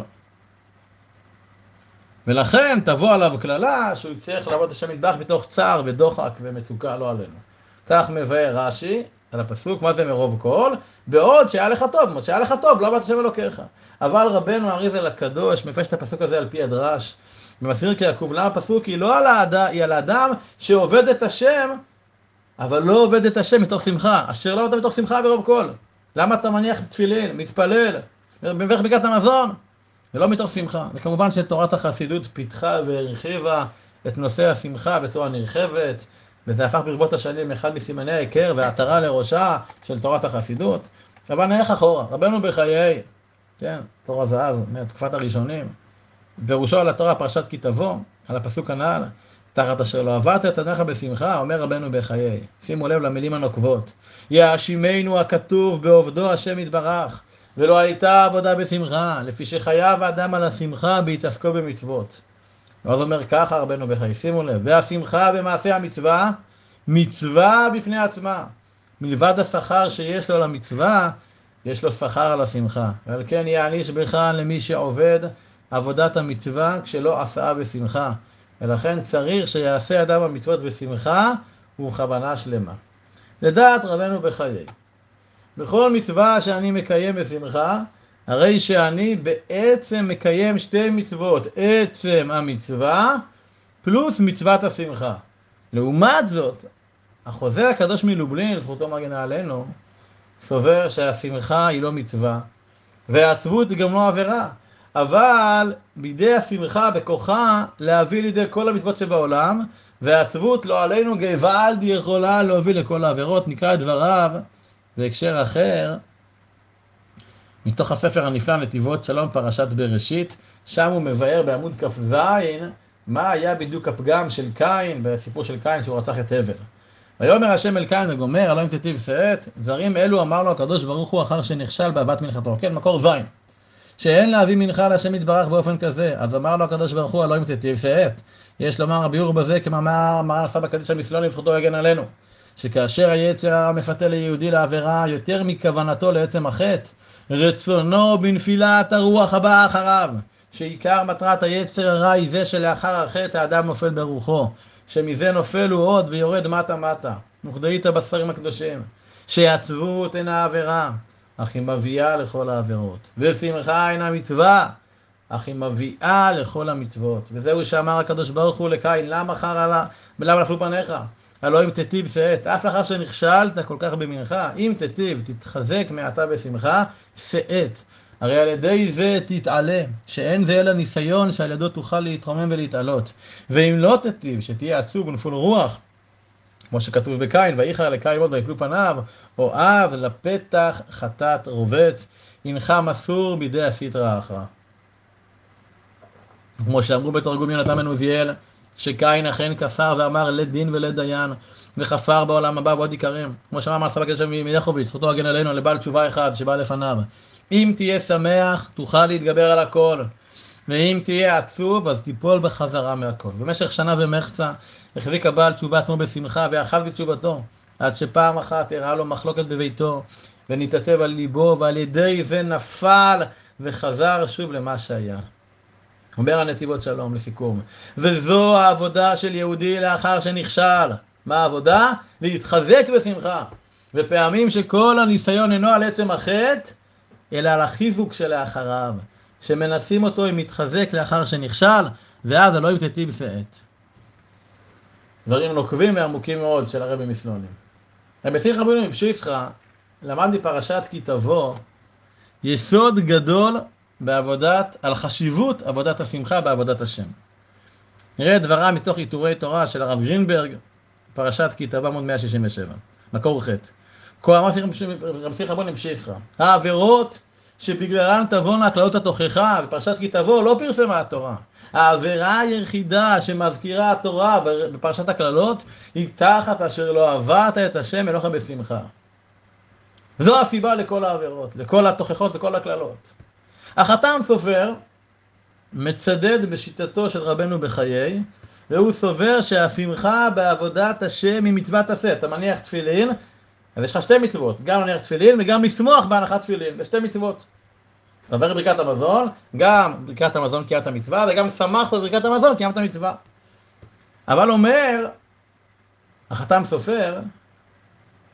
ולכן תבוא עליו כללה שהוא יצטרך לעבוד את השם מטבח בתוך צער ודוחק ומצוקה, לא עלינו. כך מבאר רש"י, על הפסוק, מה זה מרוב כל? בעוד שהיה לך טוב, מה שהיה לך טוב, לא עבדת השם אלוקיך. אבל רבנו אריזל הקדוש מפרש את הפסוק הזה על פי הדרש, ומסביר כי הכוונה הפסוק היא לא היא על האדם שעובד את השם, אבל לא עובד את השם מתוך שמחה. אשר לא עובד מתוך שמחה ברוב כל. למה אתה מניח תפילין, מתפלל, מברך ברכת המזון? ולא מתוך שמחה. וכמובן שתורת החסידות פיתחה והרחיבה את נושא השמחה בצורה נרחבת, וזה הפך ברבות השנים אחד מסימני העיקר והעטרה לראשה של תורת החסידות. אבל נלך אחורה, רבנו בחיי, כן, תור הזהב, מתקופת הראשונים, פירושו על התורה פרשת כי תבוא, על הפסוק הנ"ל, תחת אשר לא עברת את עיניך בשמחה, אומר רבנו בחיי. שימו לב למילים הנוקבות. יאשימנו הכתוב בעובדו השם יתברך, ולא הייתה עבודה בשמחה, לפי שחייב האדם על השמחה בהתעסקו במצוות. ואז אומר ככה רבנו בחיי, שימו לב, והשמחה במעשה המצווה, מצווה בפני עצמה. מלבד השכר שיש לו למצווה, יש לו שכר על השמחה. ועל כן יעניש בכלל למי שעובד עבודת המצווה כשלא עשה בשמחה. ולכן צריך שיעשה אדם המצוות בשמחה ובכוונה שלמה. לדעת רבנו בחיי, בכל מצווה שאני מקיים בשמחה, הרי שאני בעצם מקיים שתי מצוות, עצם המצווה פלוס מצוות השמחה. לעומת זאת, החוזה הקדוש מלובלין, זכותו מגנה עלינו, סובר שהשמחה היא לא מצווה, והעצבות היא גם לא עבירה. אבל בידי השמחה בכוחה להביא לידי כל המצוות שבעולם, והעצבות לא עלינו גוואלד יכולה להוביל לכל העבירות. נקרא את דבריו בהקשר אחר, מתוך הספר הנפלא נתיבות שלום פרשת בראשית, שם הוא מבאר בעמוד כ"ז מה היה בדיוק הפגם של קין, בסיפור של קין שהוא רצח את הבל. ויאמר השם אל קין וגומר, הלא אם תיטיב שאת, דברים אלו אמר לו הקדוש ברוך הוא אחר שנכשל בהבאת מנחתו. כן, מקור זין. שאין להביא מנחה להשם יתברך באופן כזה. אז אמר לו הקדוש ברוך הוא, הלא אם תיטיב שאת. יש לומר הביאור בזה כמאמר מרן הסבא קדישא מסלונים זכותו יגן עלינו. שכאשר היצר מפתה ליהודי לעבירה יותר מכוונתו לעצם החטא, רצונו בנפילת הרוח הבאה אחריו. שעיקר מטרת היצר הרע היא זה שלאחר החטא האדם נופל ברוחו. שמזה נופל הוא עוד ויורד מטה מטה. נוחדאית בספרים הקדושים. שעצבות אינה עבירה, אך היא מביאה לכל העבירות. ושמחה אינה מצווה, אך היא מביאה לכל המצוות. וזהו שאמר הקדוש ברוך הוא לקין, למה נפלו פניך? הלא אם תיטיב שאת, אף לאחר שנכשלת כל כך במנחה, אם תיטיב, תתחזק מעתה בשמחה, שאת. הרי על ידי זה תתעלה, שאין זה אלא ניסיון שעל ידו תוכל להתרומם ולהתעלות. ואם לא תיטיב, שתהיה עצוב ונפול רוח, כמו שכתוב בקין, ואיחר לקין עוד ויקלו פניו, או אב לפתח חטאת רובץ, הנך מסור בידי הסטרא אחרא. כמו שאמרו בתרגום יונתן בן עוזיאל, שקין אכן כפר ואמר לדין ולדיין, וכפר בעולם הבא ועוד יקרים. כמו שאמר סבא קדישא מיחוביץ, זכותו הגן עלינו, לבעל תשובה אחד שבא לפניו. אם תהיה שמח, תוכל להתגבר על הכל. ואם תהיה עצוב, אז תיפול בחזרה מהכל. במשך שנה ומחצה, החזיק הבעל תשובה עצמו בשמחה, ואחז בתשובתו, עד שפעם אחת הראה לו מחלוקת בביתו, ונתעצב על ליבו, ועל ידי זה נפל וחזר שוב למה שהיה. אומר הנתיבות שלום לסיכום. וזו העבודה של יהודי לאחר שנכשל. מה העבודה? להתחזק בשמחה. ופעמים שכל הניסיון אינו על עצם החטא, אלא על החיזוק שלאחריו. שמנסים אותו אם מתחזק לאחר שנכשל, ואז הלא אם תיטיב שאת. דברים נוקבים ועמוקים מאוד של הרבי מסלונים. רבי שמחה בן מפשיסחא למד בפרשת כי תבוא יסוד גדול על חשיבות עבודת השמחה בעבודת השם. נראה את דברה מתוך עיטורי תורה של הרב גרינברג, פרשת כי תבוא עמוד 167, מקור ח'. כה אמר רבי שמחה בן מפשיסחא, העבירות שבגללן תבואנה הקללות התוכחה, בפרשת כי תבוא לא פרסמה התורה. העבירה היחידה שמזכירה התורה בפרשת הקללות, היא תחת אשר לא עברת את השם אלוהיך בשמחה. זו הסיבה לכל העבירות, לכל התוכחות, לכל הקללות. החתם סופר מצדד בשיטתו של רבנו בחיי, והוא סובר שהשמחה בעבודת השם היא מצוות עשה. אתה מניח תפילין, אז יש לך שתי מצוות, גם להניח תפילין וגם לשמוח בהנחת תפילין, זה שתי מצוות. אתה עובר ברכת המזון, גם ברכת המזון קיימת מצווה, וגם שמחת בברכת המזון קיימת מצווה. אבל אומר, החתם סופר,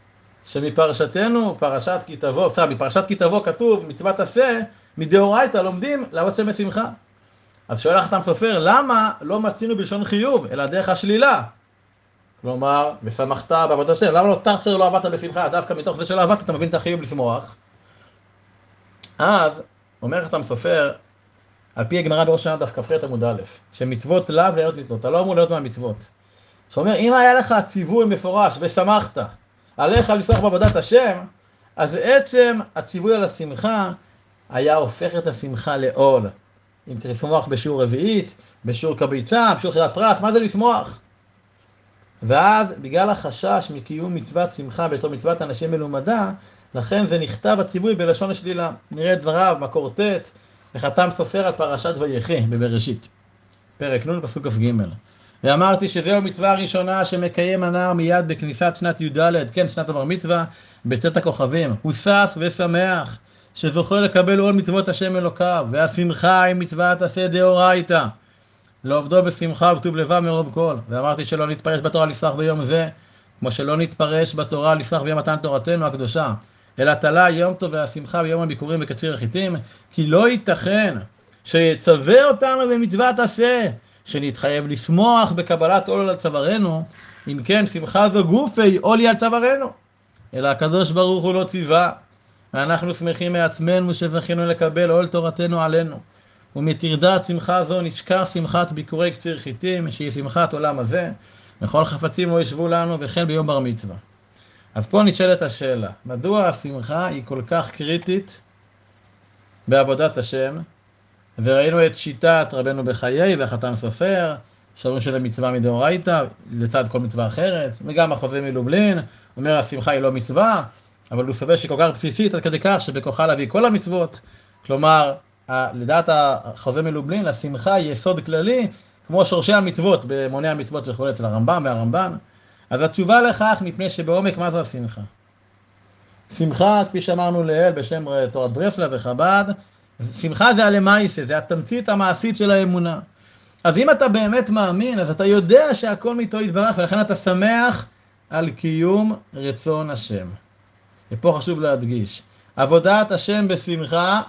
שמפרשתנו, פרשת כי תבוא, בפרשת כי תבוא כתוב מצוות עשה, מדאורייתא לומדים לעבוד שם בשמחה. אז שואל החתם סופר, למה לא מצינו בלשון חיוב, אלא דרך השלילה? כלומר, ושמחת בעבודת השם, למה לא תרצה לא עבדת בשמחה? דווקא מתוך זה שלא עבדת, אתה מבין את החיוב לשמוח. אז, אומר החתם סופר, על פי הגמרא בראש השנה דף כ"ח עמוד א', שמצוות לאו ליהנות ניתנות, אתה לא אמור ליהנות מהמצוות. שאומר, אם היה לך ציווי מפורש ושמחת, עליך לשמוח בעבודת השם, אז עצם הציווי על השמחה היה הופך את השמחה לעול. אם צריך לשמוח בשיעור רביעית, בשיעור קביצה, בשיעור חירת פרס, מה זה לשמוח? ואז בגלל החשש מקיום מצוות שמחה בתור מצוות אנשים מלומדה, לכן זה נכתב הציווי בלשון השלילה. נראה את דבריו, מקור ט' וחתם סופר על פרשת ויחי בבראשית, פרק נ' פסוק כ"ג. ואמרתי שזהו המצווה הראשונה שמקיים הנער מיד בכניסת שנת י"ד, כן, שנת הבר מצווה, בצאת הכוכבים. הוא שש ושמח שזוכה לקבל עול מצוות השם אלוקיו, והשמחה היא מצוות עשה דאורייתא, לעובדו בשמחה ובטוב לבב מרוב כל. ואמרתי שלא נתפרש בתורה לשמח ביום זה, כמו שלא נתפרש בתורה לשמח ביום מתן תורתנו הקדושה, אלא תלה יום טוב והשמחה ביום הביקורים בקציר החיטים, כי לא ייתכן שיצווה אותנו במצוות עשה, שנתחייב לשמוח בקבלת עול על צווארנו, אם כן שמחה זו גופי עולי על צווארנו. אלא הקדוש ברוך הוא לא ציווה, ואנחנו שמחים מעצמנו שזכינו לקבל עול תורתנו עלינו. ומתרדת שמחה זו נשכח שמחת ביקורי קציר חיטים, שהיא שמחת עולם הזה, וכל חפצים לא ישבו לנו, וכן ביום בר מצווה. אז פה נשאלת השאלה, מדוע השמחה היא כל כך קריטית בעבודת השם? וראינו את שיטת רבנו בחיי והחתם סופר, שאומרים שזה מצווה מדאורייתא, לצד כל מצווה אחרת, וגם החוזה מלובלין, אומר השמחה היא לא מצווה, אבל הוא סובר שהיא כל כך בסיסית, עד כדי כך שבכוחה להביא כל המצוות. כלומר, לדעת החוזה מלובלין, השמחה היא יסוד כללי, כמו שורשי המצוות, במוני המצוות וכו' אצל הרמב"ם והרמב"ן. אז התשובה לכך, מפני שבעומק מה זו השמחה? שמחה, כפי שאמרנו לעיל בשם תורת ברסלב וחב"ד, שמחה זה הלמייסה, זה התמצית המעשית של האמונה. אז אם אתה באמת מאמין, אז אתה יודע שהכל מאיתו יתברך, ולכן אתה שמח על קיום רצון השם. ופה חשוב להדגיש, עבודת השם בשמחה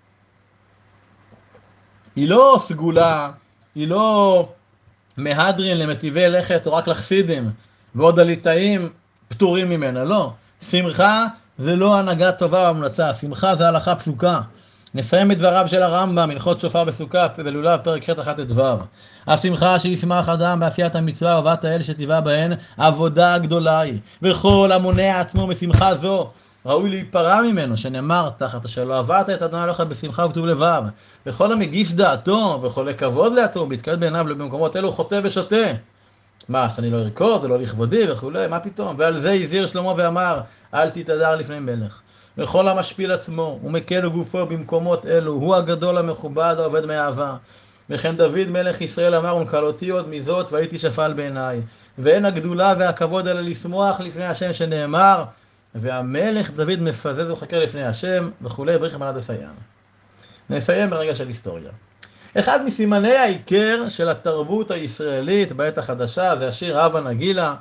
היא לא סגולה, היא לא מהדרין למטיבי לכת או רק לחסידים, ועוד הליטאים פטורים ממנה, לא. שמחה זה לא הנהגה טובה והמלצה, שמחה זה הלכה פסוקה. נסיים בדבריו של הרמב"ם, הלכות שופר בסוכה בלולב פרק ח' 1-ט"ו. השמחה שישמח אדם בעשיית המצווה ובאת האל שציווה בהן, עבודה גדולה היא, וכל המונע עצמו משמחה זו ראוי להיפרע ממנו, שנאמר תחת אשר לא עבדת את אדוני אלוהיך בשמחה ובטוב לבב. וכל המגיש דעתו וכל הכבוד לעצמו בהתקרב בעיניו במקומות אלו חוטא ושוטה. מה, שאני לא ארקוד ולא לכבודי וכולי, מה פתאום? ועל זה הזהיר שלמה ואמר, אל תתהדר לפני מלך. וכל המשפיל עצמו ומקל גופו במקומות אלו, הוא הגדול המכובד העובד מאהבה. וכן דוד מלך ישראל אמר, ונקלותי עוד מזאת והייתי שפל בעיניי. ואין הגדולה והכבוד אלא לשמוח לפני השם, שנאמר, והמלך דוד מפזז וחקר לפני השם וכולי, בריך מנד הסיים. נסיים ברגע של היסטוריה. אחד מסימני העיקר של התרבות הישראלית בעת החדשה זה השיר הווה נגילה.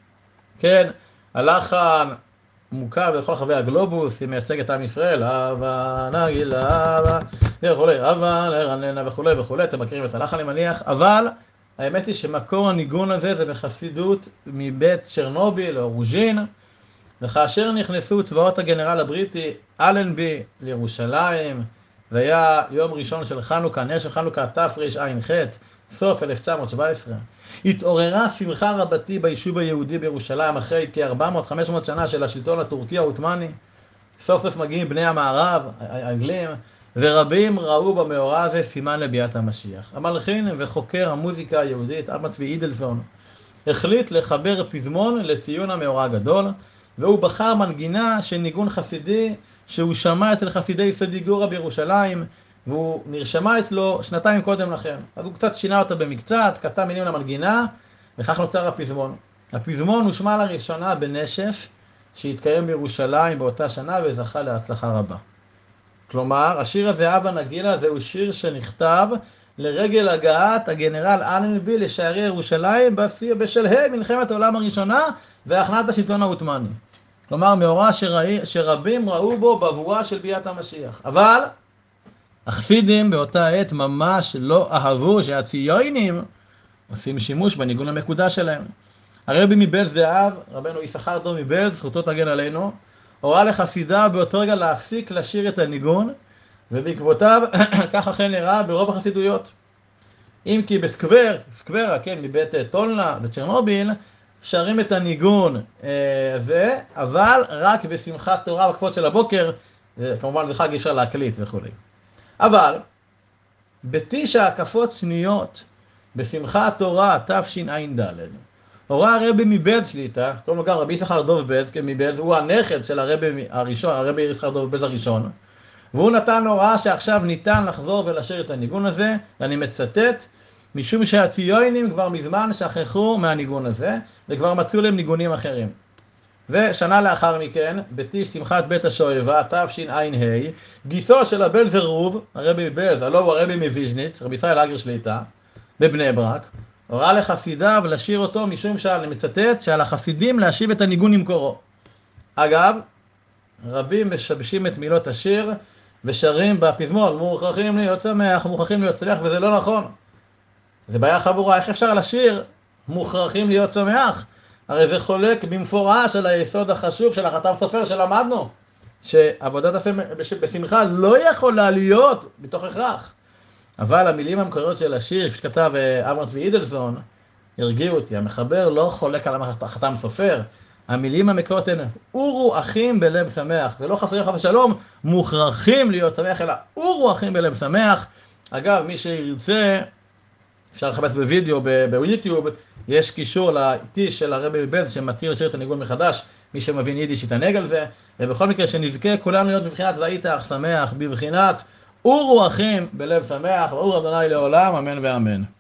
כן, הלחן מוכר בכל חבי הגלובוס, היא מייצגת את עם ישראל, הווה נגילה, הווה וכולי, הווה נרננה וכולי וכולי, אתם מכירים את הלחן אני מניח, אבל האמת היא שמקור הניגון הזה זה בחסידות מבית צ'רנוביל או רוז'ין, וכאשר נכנסו צבאות הגנרל הבריטי אלנבי לירושלים, זה היה יום ראשון של חנוכה, נר של חנוכה תרע"ח, סוף 1917. התעוררה שמחה רבתי ביישוב היהודי בירושלים אחרי כ-400-500 שנה של השלטון הטורקי העות'מאני. סוף סוף מגיעים בני המערב, האנגלים, ורבים ראו במאורע הזה סימן לביאת המשיח. המלחין וחוקר המוזיקה היהודית, אבא צבי אידלסון, החליט לחבר פזמון לציון המאורע הגדול, והוא בחר מנגינה של ניגון חסידי שהוא שמע אצל חסידי סדיגורה בירושלים, והוא נרשמה אצלו שנתיים קודם לכן. אז הוא קצת שינה אותה במקצת, כתב מילים למנגינה, וכך נוצר הפזמון. הפזמון הושמע לראשונה בנשף שהתקיים בירושלים באותה שנה וזכה להצלחה רבה. כלומר, השיר הזה, הווה נגילה, זהו שיר שנכתב לרגל הגעת הגנרל אלנבי לשערי ירושלים בשלהי מלחמת העולם הראשונה והכנעת השלטון העות'מאני. כלומר, מאורע שרבים ראו בו בבואה של ביאת המשיח. אבל החסידים באותה עת ממש לא אהבו שהציונים עושים שימוש בניגון המקודש שלהם. הרבי מבעלז דאז, רבנו יששכר דוב מבעלז, זכותו תגן עלינו, הורה לחסידיו באותו רגע להפסיק לשיר את הניגון, ובעקבותיו כך אכן נראה ברוב החסידויות. אם כי בסקוורה, כן, מבית טולנה וצ'רנוביל, שרים את הניגון הזה, אבל רק בשמחת תורה בקפות של הבוקר, כמובן זה חג אפשר להקליט וכו'. אבל בתשע הקפות שניות בשמחת תורה תשע"ד, הורה הרבי מבעלז שליטה, כלומר גם רבי יששכר דוב מבעלז, הוא הנכד של הרבי הראשון, הרבי יששכר דוב מבעלז הראשון, והוא נתן הוראה שעכשיו ניתן לחזור ולשיר את הניגון הזה, ואני מצטט, משום שהציונים כבר מזמן שכחו מהניגון הזה, וכבר מצאו להם ניגונים אחרים. ושנה לאחר מכן, בתיש שמחת בית השואבה, תשע"ה, גיסו של הבעלז רוב, הרבי מבעלז, הלא הוא הרבי מוויז'ניץ, רבי ישראל אגר שליטה, בבני ברק, הורה לחסידיו לשיר אותו, משום שאני מצטט, שעל החסידים להשיב את הניגון למקורו. אגב, רבים משבשים את מילות השיר, ושרים בפזמון, מוכרחים להיות שמח, מוכרחים להיות שמח, וזה לא נכון. זה בעיה חמורה, איך אפשר לשיר מוכרחים להיות שמח? הרי זה חולק במפורש על היסוד החשוב של החתם סופר שלמדנו, שעבודת השם בשמחה לא יכולה להיות בתוך הכרח. אבל המילים המקוריות של השיר, שכתב אברהם צבי אידלסון, הרגיעו אותי. המחבר לא חולק על החתם סופר. המילים המקוריות הן, אורו אחים בלב שמח, ולא חסרי חס ושלום, מוכרחים להיות שמח, אלא אורו אחים בלב שמח. אגב, מי שירצה, אפשר לחפש בווידאו, ביוטיוב, יש קישור לאיטיש של הרבי מבעלז, שמתיר לשיר את הניגון מחדש, מי שמבין יידיש יתענג על זה, ובכל מקרה שנזכה כולנו להיות בבחינת ואיתך שמח, בבחינת אורו אחים בלב שמח, ואור ה' לעולם, אמן ואמן.